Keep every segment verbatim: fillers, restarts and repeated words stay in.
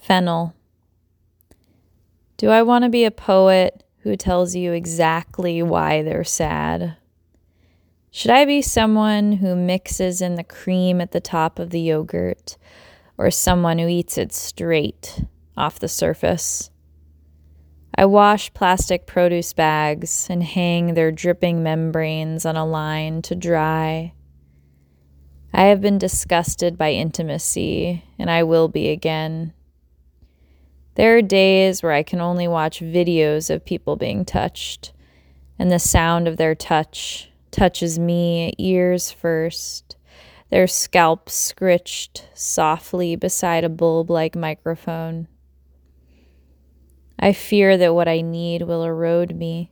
Fennel. Do I want to be a poet who tells you exactly why they're sad? Should I be someone who mixes in the cream at the top of the yogurt, or someone who eats it straight off the surface? I wash plastic produce bags and hang their dripping membranes on a line to dry. I have been disgusted by intimacy, and I will be again. There are days where I can only watch videos of people being touched, and the sound of their touch touches me ears first, their scalps scritched softly beside a bulb-like microphone. I fear that what I need will erode me.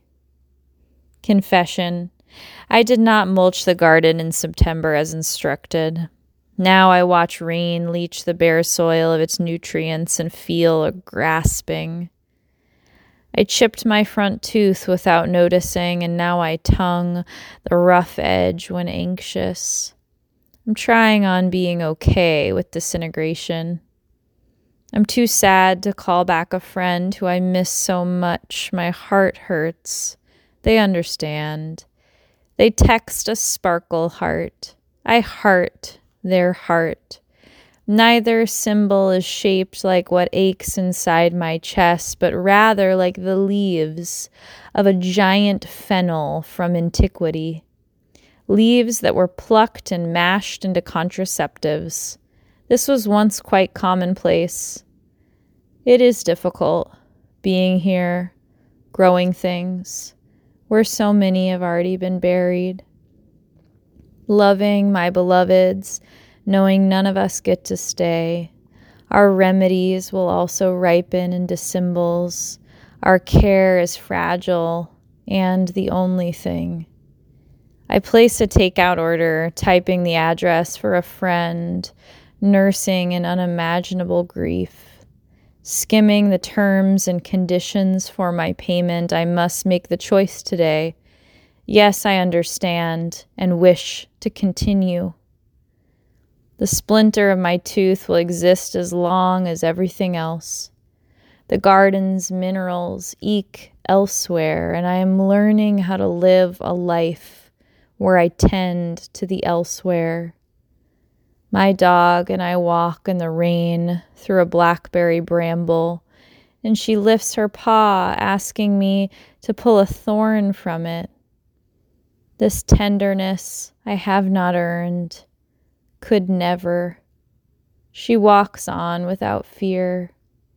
Confession: I did not mulch the garden in September as instructed. Now I watch rain leach the bare soil of its nutrients and feel a grasping. I chipped my front tooth without noticing, and now I tongue the rough edge when anxious. I'm trying on being okay with disintegration. I'm too sad to call back a friend who I miss so much. My heart hurts. They understand. They text a sparkle heart. I heart their heart. Neither symbol is shaped like what aches inside my chest, but rather like the leaves of a giant fennel from antiquity. Leaves that were plucked and mashed into contraceptives. This was once quite commonplace. It is difficult being here, growing things, where so many have already been buried. Loving my beloveds, knowing none of us get to stay. Our remedies will also ripen into symbols. Our care is fragile and the only thing. I place a takeout order, typing the address for a friend, nursing an unimaginable grief. Skimming the terms and conditions for my payment, I must make the choice today. Yes, I understand and wish to continue. The splinter of my tooth will exist as long as everything else. The garden's minerals eke elsewhere, and I am learning how to live a life where I tend to the elsewhere. My dog and I walk in the rain through a blackberry bramble, and she lifts her paw, asking me to pull a thorn from it. This tenderness I have not earned, could never. She walks on without fear.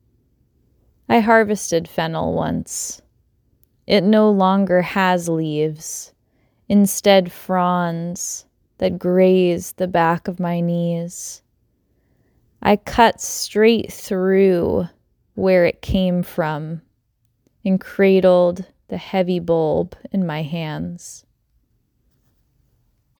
I harvested fennel once. It no longer has leaves, instead fronds that graze the back of my knees. I cut straight through where it came from and cradled the heavy bulb in my hands.